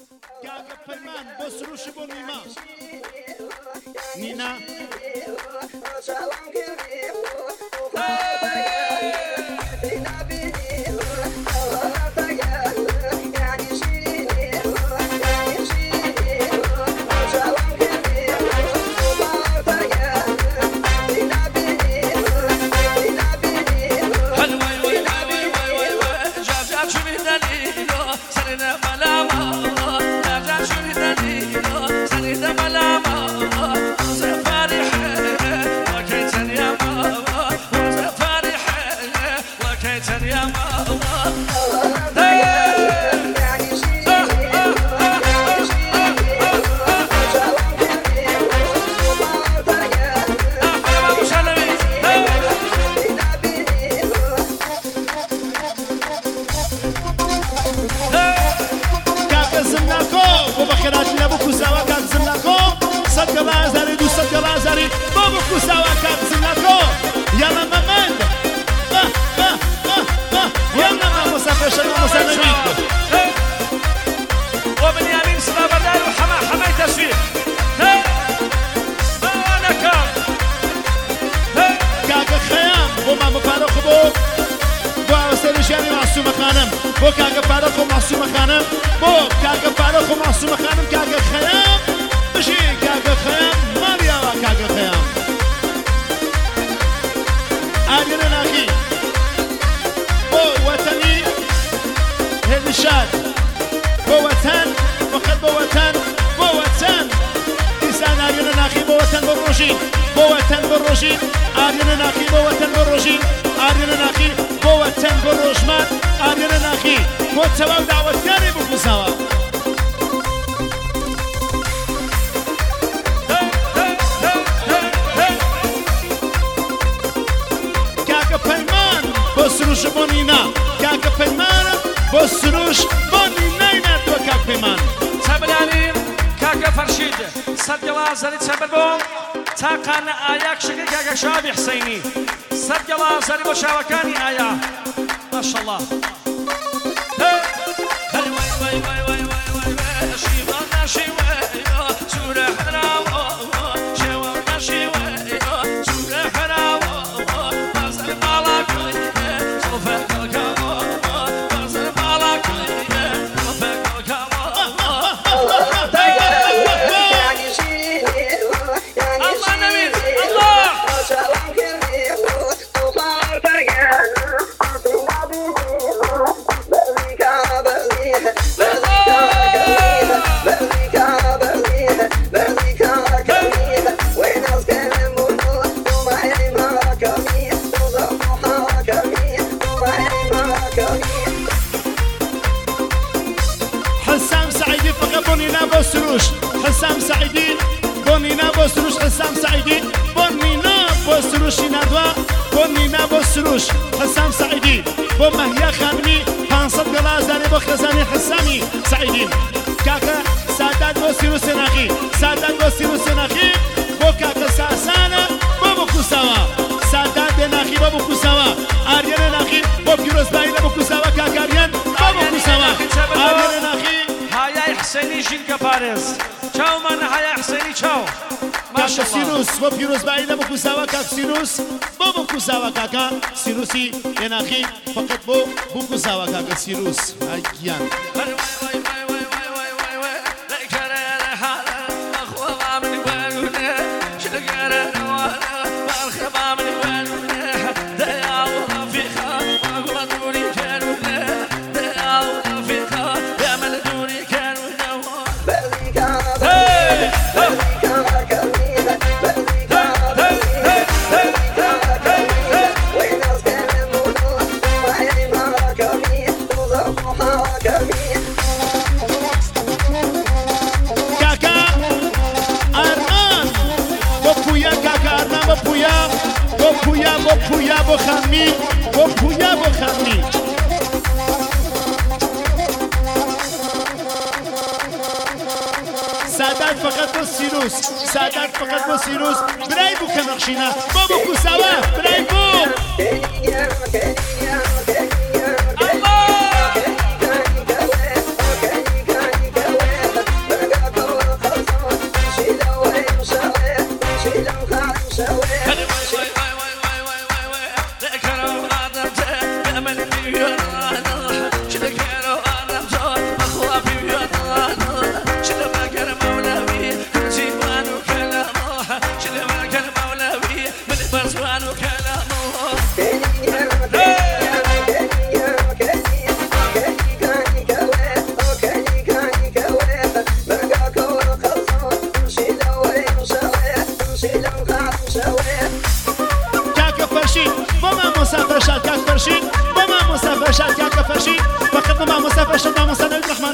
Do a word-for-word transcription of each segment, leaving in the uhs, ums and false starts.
کاکە پەیمان بۆ سروش بۆ نیما نینا بۆ کاگە پارەخ و ماسوومە خانم بۆ کاگە پارەخ و ماسوومە خانم کاگە خەیام بژی کاگە خەیام ماریاوە کاگە خەیام ئاگرە ناخی بۆ وەتەنی هێلشاد بۆ وەتەن فقط بۆ وەتەن بۆ وەتەن ئیسان ئاگرە ناخی بۆ وەتەن بۆ ڕۆژین بۆ وەتەن بۆ ڕۆژین ئاگرە ناخی بۆ وەتەن بۆ ڕۆژین ئاگرە ناخی بۆ وەتەن بۆ ڕۆژمان ئاگرە ناخی بۆ چەواو داوەتکاری بکوسەوە کاکە پەیمان بۆ سروش بۆ نینا کاکە پەیمانە بۆ سروش بۆ نینای نردووە کاک پەیمان چەبرانیم کاکە فەرشید سەرگەڵا زەری چەبر بۆ تاقانە ئایا کشەکەی کاکە شابی حسەینی سەرگەڵا زەری بۆ شاوەکانی ئایا ماشەڵڵا حسام سعيدي بونينا بوسروش حسام سعيدي بونينا بوسروش نادوا بونينا بوسروش حسام سعيدي بومهيا خانمي پانصد دلار بو خزاني حسامي سعيدي كاكا سادات بوسروش ناخي سادات بوسروش ناخي بو كاكا ساسانا بو بكوساوا سادات ناخي بو بكوساوا اريان ناخي بو بيروز بايله بكوساوا كاكا اريان بو بكوساوا اريان ناخي هاي حسيني جيل كبارز چاو من های حسینی چاو کاکا سینوس با پیروز باید با کوساوا کاک سینوس با با کوساوا کاکا سینوسی یناخی فقط با با کوساوا کاکا سینوس ایان پویا بو خمی بو پویا بو خمی سادات فقط بو سیروس سادات فقط بو سیروس برای بو کنخشینا بو بو کوساوا برای بو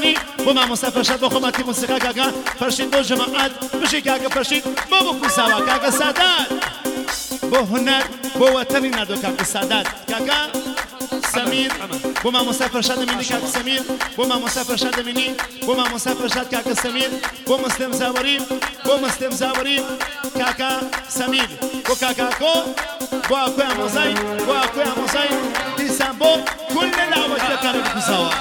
فانی بۆ مامۆستا فەرشاد بۆ خۆمەتی موسیقا کاکە فەرشید بۆ جەماعەت بژی کاکە فەرشید بۆ بۆ کوساوە کاکە سادات بۆ هونەر بۆ وەتەنی نادۆ کاکە سادات کاکە سەمیر بۆ مامۆستا فەرشاد دەمینی کاکە سەمیر بۆ مامۆستا فەرشاد دەمینی بۆ مامۆستا فەرشاد کاکە سەمیر بۆ مەسلێم زاوەری بۆ مەسلێم زاوەری کاکە سەمیر بۆ کاکاکۆ بۆ ئاکۆی ئامۆزای بۆ ئاکۆی ئامۆزای دیسان بۆ کل لاوەتیەکانی بکوساوە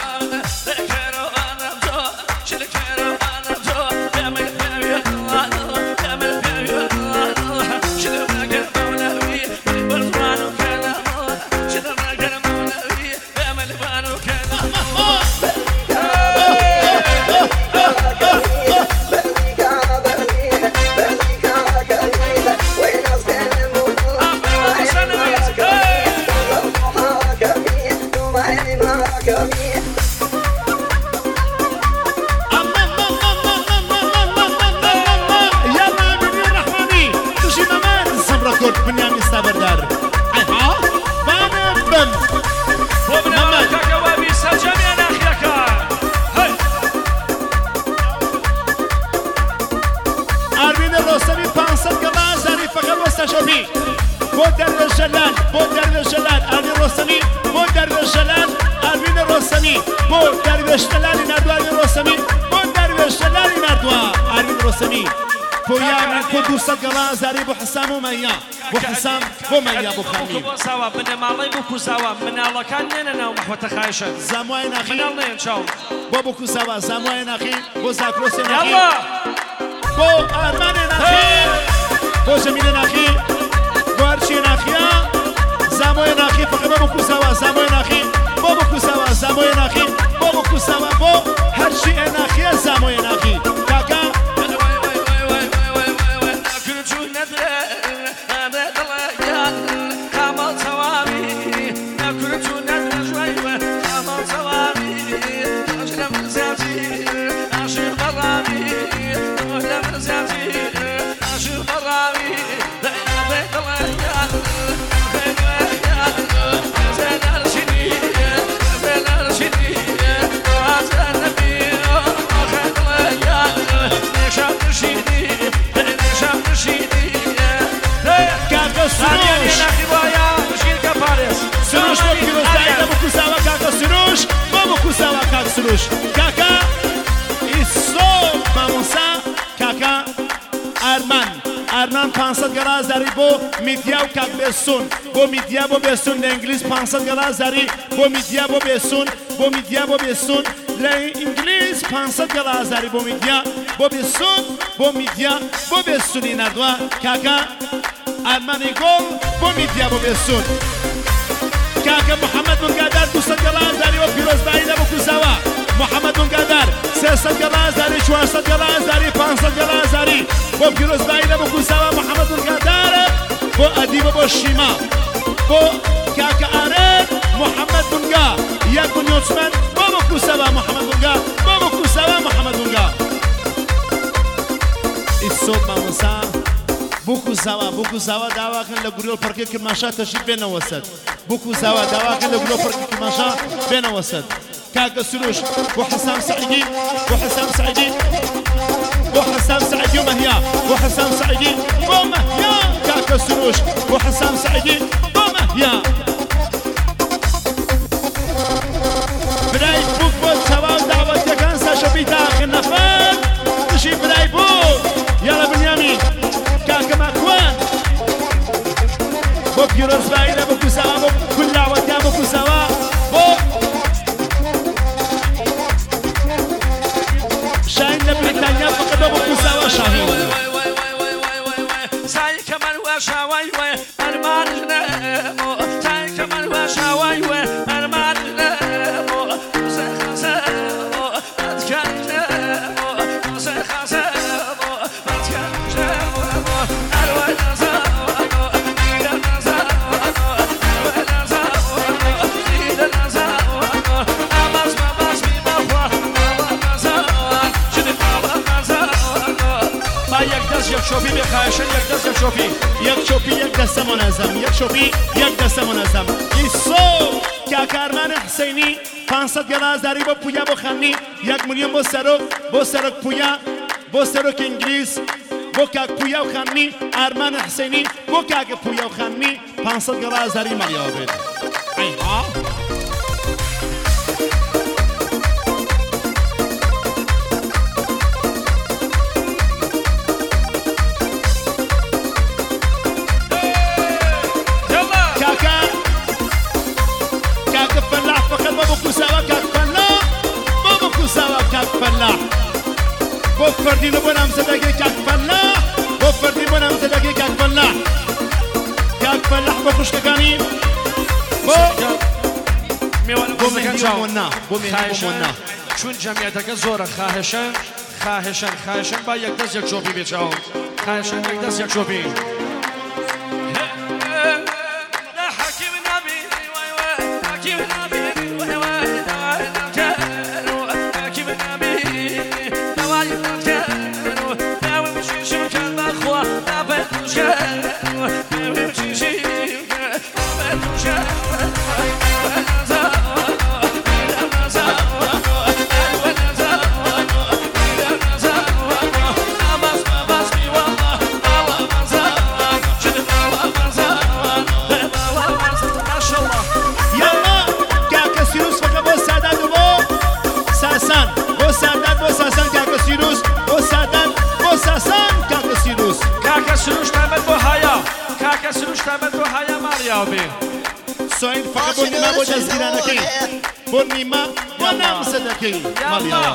بۆ دەروێش جەلال بۆ دەروێش جەلال ئاروین ڕۆستەمی بۆ دەروێش جەلال ئاروین ڕۆستەمی بۆ دەروێش جەلالی ناردووە ئاروین ڕۆستەمی بۆ دەروێش جەلالی ناردووە ئاروین ڕۆستەمی پۆیان کۆ دووسەد گەڵا ئازاری بۆ حەسام و مەیا بۆ حەسام بۆ مەیا بۆ خەمی بۆ ساوا بنەماڵەی بۆ کوساوە مناڵەکان نێنە ناو مەحوەتە خایشە زاموای ناخی مناڵ نێن چاو بۆ بۆ کوساوە زاموای ناخی بۆ زاکرۆسێ ناخی بۆ ئارمانێ ناخی بۆ جەمیلە ناخی بۆ هەرچیە ناخیە زامۆی ناخی فقط بۆ کوساوە زامۆی ناخی بۆ بۆ کوساوە زامۆی ناخی بۆ بۆ کوساوە بۆ هەرچی ناخیە زامۆی ناخی کاکە سروش کاکا ئیسۆ مامۆسا کاکا ئارمان ئارمان پانسەد گەڵا ئازاری بۆ میدیا و کاک بێسوون بۆ میدیا بۆ بێسوون لە ئینگلیز پانسەد گەڵا ئازاری بۆ میدیا بۆ بێسوون بۆ میدیا بۆ بێسوون لە ئینگلیز پانسەد گەڵا ئازاری بۆ میدیا بۆ بێسوون بۆ میدیا بۆ بێسوونی ناردووە کاکا ئارمانی گۆڵ بۆ میدیا بۆ بێسوون کاکە محەممەد بنگادار دووسەد گەڵا ئازاری وە پیرۆزباییدا بۆ کوساوە محەممەد بنگادار سێسەد گەڵا ئازاری چوارسەد گەڵا ئازاری پانسەد گەڵا ئازاری بۆ پیرۆزباییدا بۆ کوساوە محەممەد بنگادار بۆ ئەدیبە بۆ شیما بۆ کاکە ئارێن محەممەد بنگا یەک بنیۆچمەند بۆ بۆ کوساوە محەممەد بنگا بۆ بۆ کوساوە محەممەد بنگا ئیسۆ مامۆسا بوکو زاوا بوکو زاوا داواکن لە گوریۆ پەرکێ کرماشا تەشریف بێنەوە سەد بوکو زاوا داواکن لە گوریۆ پەرکێ کرماشا بێنەوە سەد کاکە سروش بۆ حەسام سەعیدی بۆ حەسام سەعیدی بۆ حەسام سەعیدی و مەهیا بۆ حەسام سەعیدی بۆ مەهیا کاکە سروش بۆ حەسام سەعیدی بۆ مەهیا برای بوک بۆ چاواو داوەتیەکان ساشەبی تاخن نەفەر دژی برای بوو یاڵە بنیامین کاکە ماکوان بۆ پیرۆزباییدا بۆ کوساوە بۆ کول داوەتیان بۆ کوساوە بۆ شاهین لە بریتانیا فقط بۆ کوساوە شاهین سای کەمەر وە شاوای وێ ئەرمانش نەمۆ سای کەمەر وە شاوای وێ ئەرمانش نەمۆ قسە خەسەمۆ ئەتکەن نەمۆ قسە خەسەمۆ ئەتکەن نەمۆ ئەروە نەزەمۆ دیدە نەزەمۆ ئەروە نەزەمۆ دیدە نەزەمۆ ئەمەز مەبەسمی بەخوا ئەوە نەزەمۆ شنی ئەوە نەزەمۆ با یەک دەست یەک شۆپی بێخایشن یەک دەست یەک شۆپی یەک چۆپی یەک دەستە مۆنەزەم یەک شۆپی یەک دەستە مۆنەزەم ئیسۆ کاکە ئارمانی حسەینی پانصد گلازداری بۆ پویا بۆ خەنمی یەک ملیۆن بۆ سەرۆک بۆ سەرۆک پویا بۆ سەرۆک ئینگلیس بۆ کاک پویا و خەنمی ئارمان حسێنی بۆ کاکە پویا و خەنمی پانصد گلازداری مەڵیەوە بێت ئەیها فلاح بۆ فەردینە بۆ نامزەدەگەی کاک فەلاح بۆ فەردین بۆ نامزەدەگەی کاک فەلاح کاک فەلاح بۆ خوشکەکانی بۆ بۆ مێنیوەنا بۆ مێنیوەنا چون جەمیەتەکە زۆرە خاهێشن خاهێشن خاهێشن با یەک دەست یەک چۆپی بێچاو خاهێشن یەک دەست یەک چۆپی سعید فقط بۆ نیمە بۆ دەستگیرانەکەی بۆ نیمە بۆ نامزەدەکەی ماڵیەوە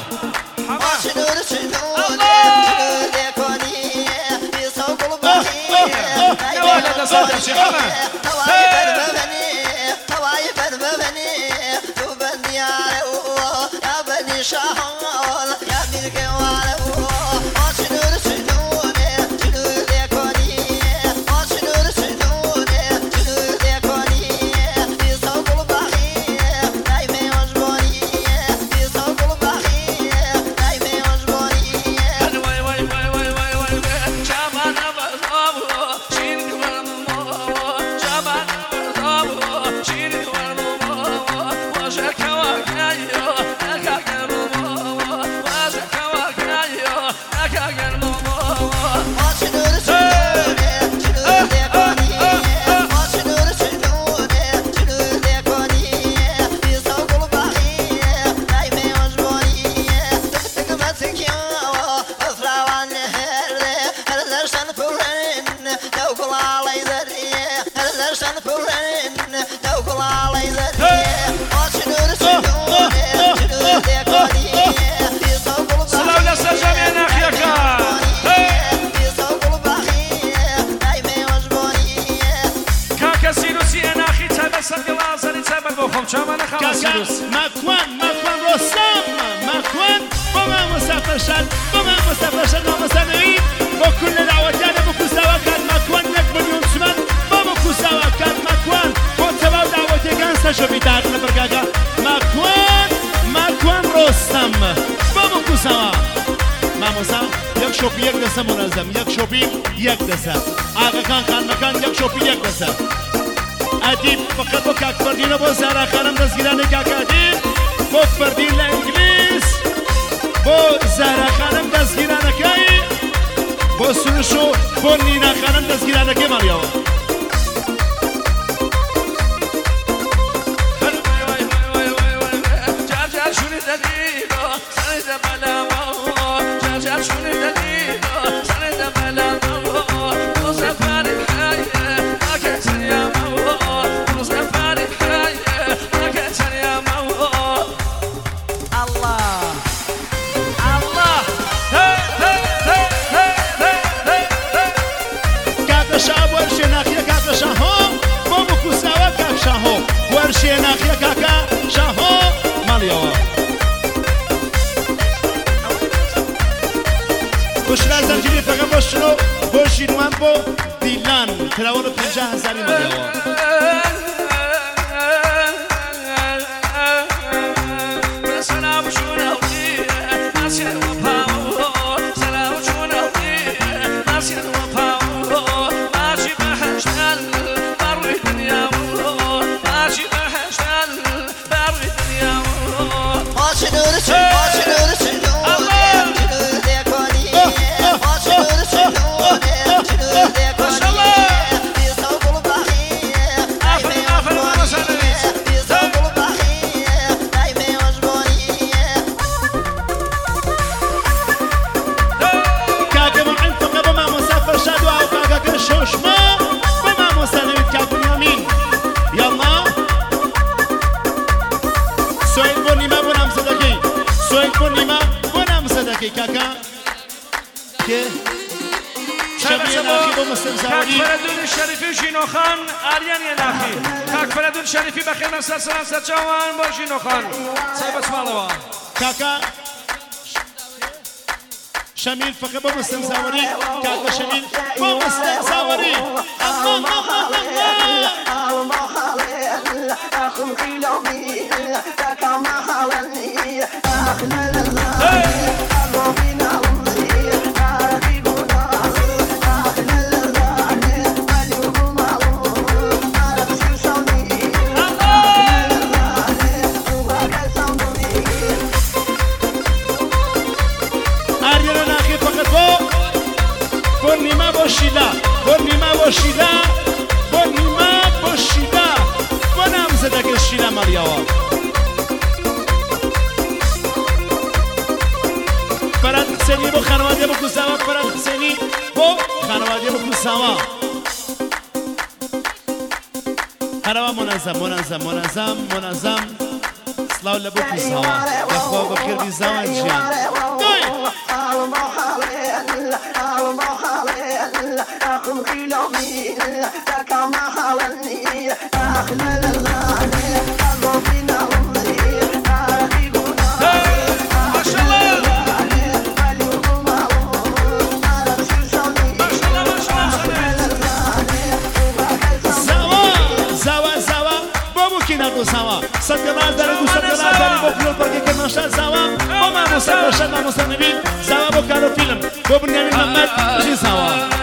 ماکوان ماکوان ڕۆستام ماکوان بۆ مامۆستافەرشاد بۆ مامۆستافەرشاد مامۆستانەوەی بۆ کول لە داوەتیانە بۆ کوساوا کات ماکوان یەک ملیۆن چومان بۆ بۆ کوساوا کات ماکوان بۆ تەواو داوەتیەکان سەرشەوی داات لە بەرگاکە ماکوان ماکوان ڕۆستام بۆ بۆ کوساوا مامۆستا یەک شۆپی یەک دەسە مونەزەم یەک شۆپی یەک دەسە ئاغاکان خانمەکان یەک شۆپی یەک دەسە ئەدیب فقط بۆ کاک فەردینە بۆ زارا خانم دەستگیرانەی کاک ئەدیب بۆ فەردین لە ئینگلیس بۆ زارا خانم دەستگیرانەکەی بۆ سروش و بۆ نینا خانم دەستگیرانەکەی ماڵیەوە شێناخیە کاکە شاهۆ ماڵیەوە بشرا زەنجیری فەقە بۆ شنۆ بۆ شینوان بۆ دیلان تراوەڕە پەنجا هەزاری ماڵیەوە سويد بونيما بونا مسدكي كاكا كي شبيه ناخي بو مسلم زاوري كاك فردون الشريفي جينو خان آريان يناخي كاك فردون الشريفي بخير من سر سلام سر جوان بو جينو خان سيبت مالوا كاكا شميل فقط بو مسلم زاوري كاكا شميل بو مسلم زاوري الله الله الله أخم خلومي كاكا ما خلني أخنا لله أبونا بونيما بوشيدا بونيما بوشيدا بونيما بوشيدا بونام زدك الشيلا ماليوا فرات حسيني بو خانوادي بو كوساوا فرات حسيني بو خانوادي بو كوساوا هروا منظم منظم منظم منظم سلاو لبو كوساوا بخوا بخير بي زمان جيان أخم خلومي كاكا ما خلني أخنا لله أبونا أمي أخيبنا ما شاء الله ما شاء الله ما شاء الله زوا زوا زوا بابو كينا دو زوا سكنا دارو سكنا دارو بقول بركي كنا شا زوا وما مسافر شنا مسافرين زوا بكارو فيلم بابو نيامي محمد جي زوا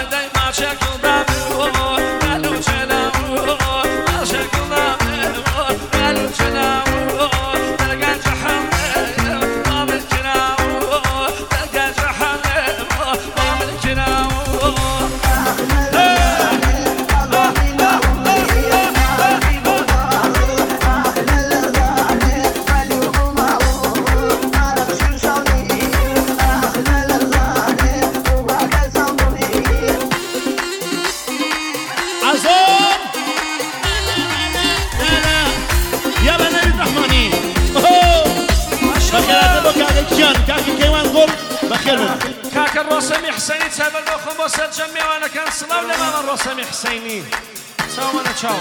كاك الرسمي حسيني تابع لكم وسط جميع وانا كان صلاة لمام الرسمي حسيني تشاو مانا تشاو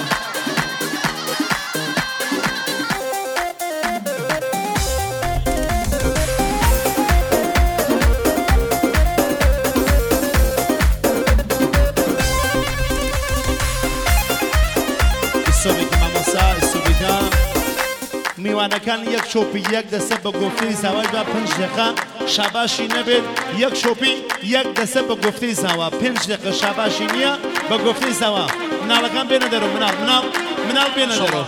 السوبي كما مساء السوبي دا میوانه کان یک شوپی یک دسته با گفته زواج و پنج دقیقه شاباشی نبید یک شوپی یک دسته با گفته زواج پنج دقیقه شاباشی نیا با گفته زواج منال کام بینه درو منال منال منال بینه درو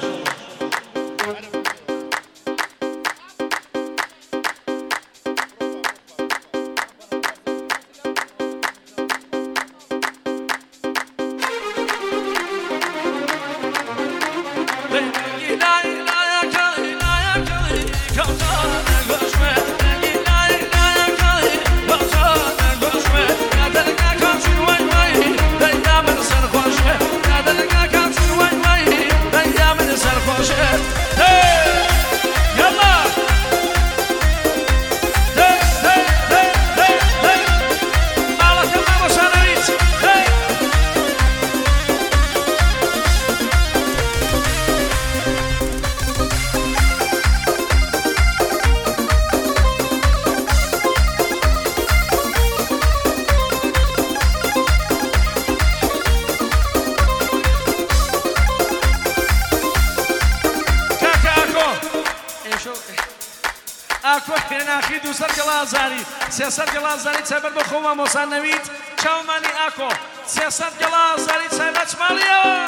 سياسات جلازاري تسبر بخوما موسى نويت چاو ماني اكو سياسات جلازاري تسبر ماليا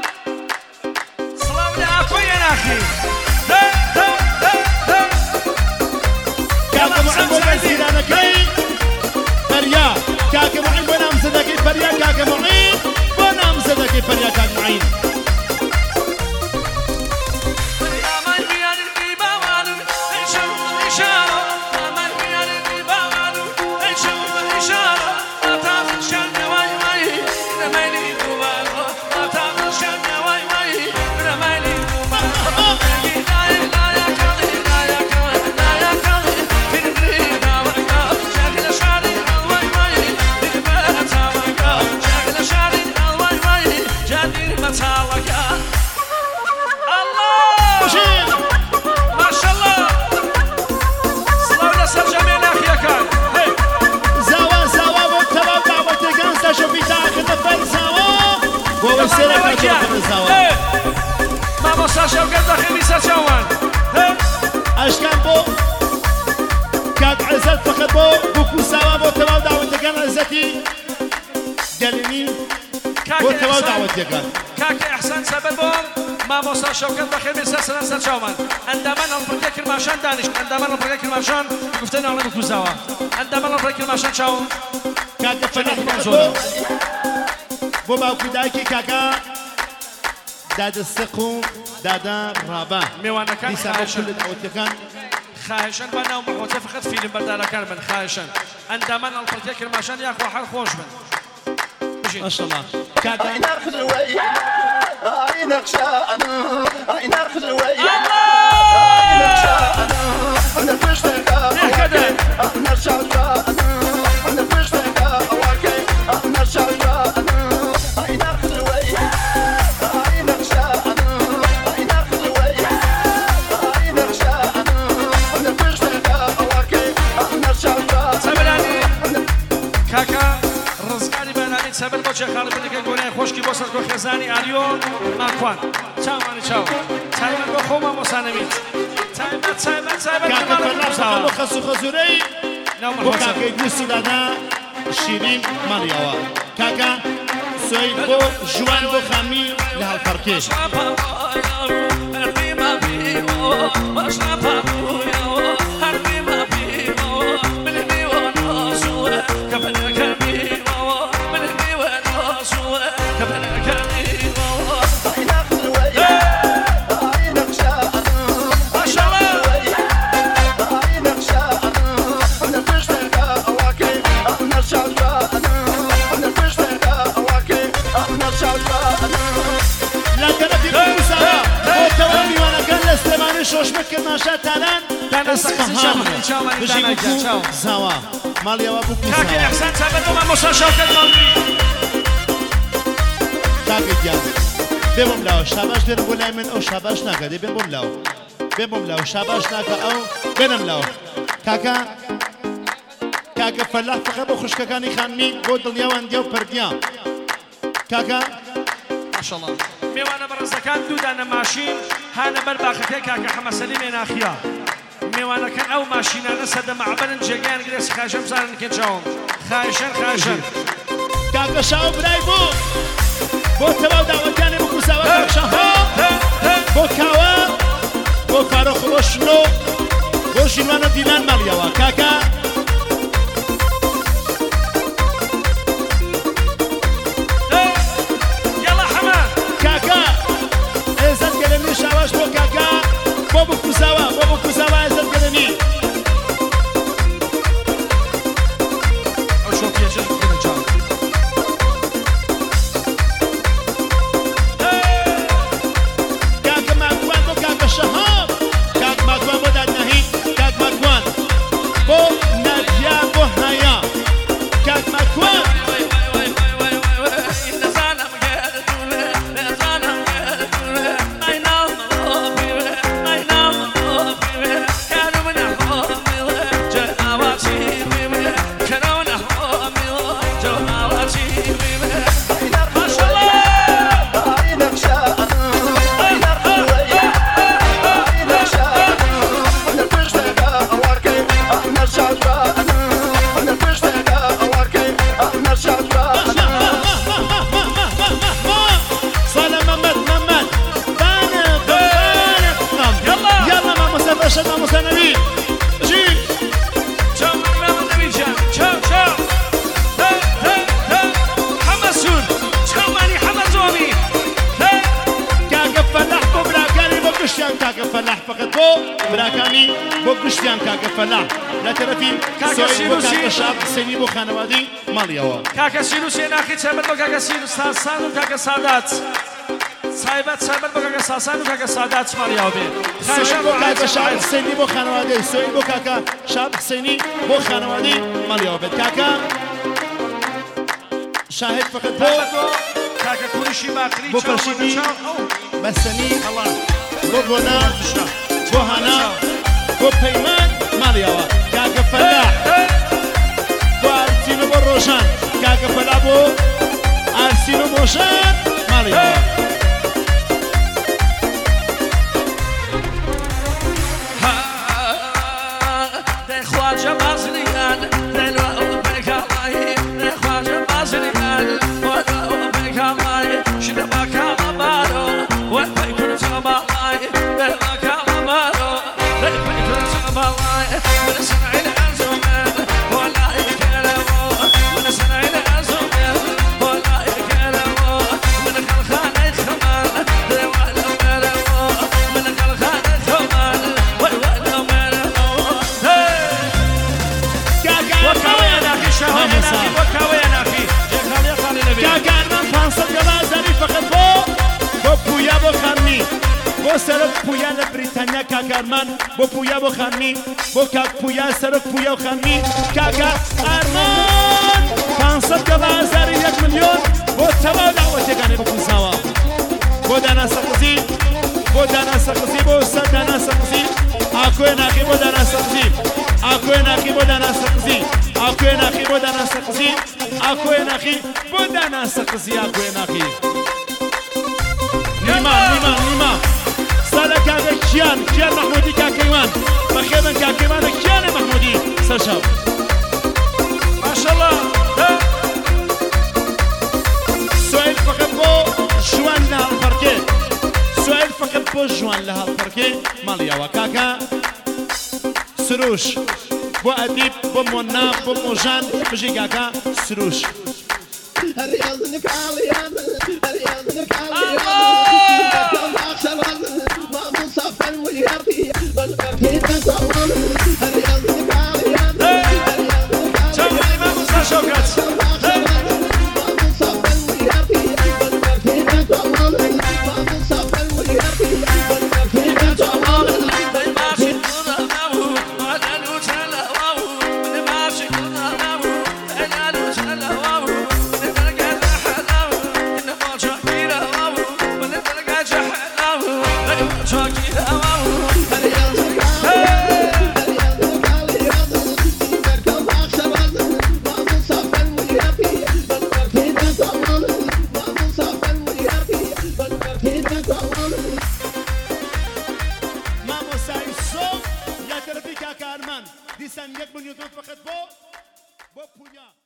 سلام لي اكو يناخي كاكا معين بنا زيرانكي فريا كاكا معين بنا مزدكي فريا كاكا معين بنا مزدكي فريا كاكا معين سيرك ما أجرب الرزاوة ما مصاش وقت داخل سجوان أشكان بو كاك عزت فقط بو بوكو سوا بو تمام دعوة كان عزتي قالني بو تمام دعوة كان كاك إحسان سببهم ما مصاش وقت داخل سجوان سجوان عندما نلقى كرماشان دانش عندما نلقى كرماشان گفتن على بوكو سوا عندما نلقى كرماشان شاو كاك فلاح بو بو باوكو دايكي كاكا داد السقو دادا رابا ميوانا كان خايشان كل خايشان بنا ومحوته فقط فيلم بدالا كان من خايشان عندما نلقى كرماشان ياخو حال خوش من ما شاء الله كاكا عين خزوي عين خشان عين خزوي عين خشان انا بشتك هكذا انا شجان انا بشتك واكي انا شجان عين خزوي عين خشان عين خزوي عين خشان انا بشتك واكي انا شجان سبلاني كاكا رزقاني بنامي سبل بوجه خالد بنك گونه خوشکی بوسر کو خزانی آریون ماکوان چاو مانی چاو تایمن بو خوما مسانمیت تایمن تایمن تایمن كاكا فلاح ساوا خسو خزوري نعم بو كاكا يدوسي دادا شيرين ماليوا كاكا سويد بو جوان بو خامي لها الفركيش شوش مكر ناشا تالان اصفهان بجي بكو زاوا ماليا وابو كو كاكي زاوا احسن سبب ما مصا شوكت مالي كاكي ديان بيبم لاو شاباش دير بولاي من او شاباش ناكا دي بيبم لاو بيبم لاو شاباش ناكا او بينم لاو كاكا كاكا فلاح فقط بو خشكاكاني خانمي بو دليا وانديو پرديا كاكا ما شاء الله ميوانا برزكان دودانا ماشين هانا برباخكي كاكا حما سليمي ناخيا ميوانا كان او ماشينا نسد معبرن جيجان قريس خاشم زارن كنشاهم خايشن خايشن كاكا شاو براي بو بو تباو دعوتياني بو كوساوا كاكا شاو بو كاوا بو فاروخ بو شنو بو جنوانا ديلان ماليوا كاكا شاواش بو كاكا بو كوساوا بو كوساوا عزت قدمي اشوف يا جن كده جان كاكا ماكوان بو كاكا شهاب كاكا ماكوان بو داد نهي كاكا ماكوان بو ناديا بو هيا كاكا ماكوان فلاح فقط بو براكاني بو كشتيان كاكا فلاح لا ترفي سوي بو كاكا شاب سيني بو خانوادي ماليوا كاكا سيروسي ناخي تسبت بو كاكا سيروس ساسان وكاكا سادات سايبات سايبات بو كاكا ساسان وكاكا سادات ماليوا بي سوي بو كاكا شاب سيني بو خانوادي سوي بو كاكا شاب سيني بو خانوادي ماليوا بي كاكا شاهد فقط بو كاكا كورشي باقري بو فرشيدي بسني الله بو بونا بو هنا بو بيمان ماليوا كاكا فلاح بو ارسينو بو روشان كاكا فلاح بو ارسينو موشان ماڵی خواجه بازریان دلوا و بکامای خواجه بازریان و بکامای شد بکام بارو و بکن سبالای بکام بارو بکن سبالای من سنعین ازومن ولا يكلمو من سنعین ازومن ولا يكلمو من خلخانه خمان دوالو ملمو من خلخانه خمان ويوالو ملمو کاکارمان پانسەد گەڵازاری فقط بۆ بۆ پویا بۆ خانمی بۆ سەرۆک پویا لە بریتانیا کاکارمان بۆ پویا بۆ خانمی بۆ کاک پویا سەرۆک پویا و خانمی کاکە ئارمان پانسەد گەڵازاری یەک ملیۆن بۆ تەواو داوەتێکانی بکوزاوە بۆ دانا سەقزی بۆ دانا سەقزی بۆ ئوستاد دانا سەقزی ئاکۆی ناقی بۆ دانا سەقزی ئاکۆی ناقی بۆ دانا سەقزی ئاکۆی ناقی بۆ دانا سەقزی ئاکۆی ناقی بۆ دانا سەقزی ئاکۆی ناقی نیما نیما نیما سادە کاکە کیان کیان مەحموودی کاکەیوان بەخێبن کاکەیوانە کیانە مەحموودی سەرشەو ماشاءالله سوئیل فقط بۆ ژوان لە هەڵپەرکێ سوئیل فقط بۆ ژوان لە هەڵپەرکێ ماڵیەوە کاکە سروش بۆ ئەدیب بۆ مۆنا بۆ مۆژان بژی کاکە سروش الرياض كاليان الرياض كاليان اخشى ما مصفى الولياتي والبركين تصور الرياض كاليان شوف الإمام موسى شوكت ما مصفى الولياتي والبركين تصور ما مصفى الولياتي والبركين تصور دیسان یک ملیون فقط بۆ بۆ پویا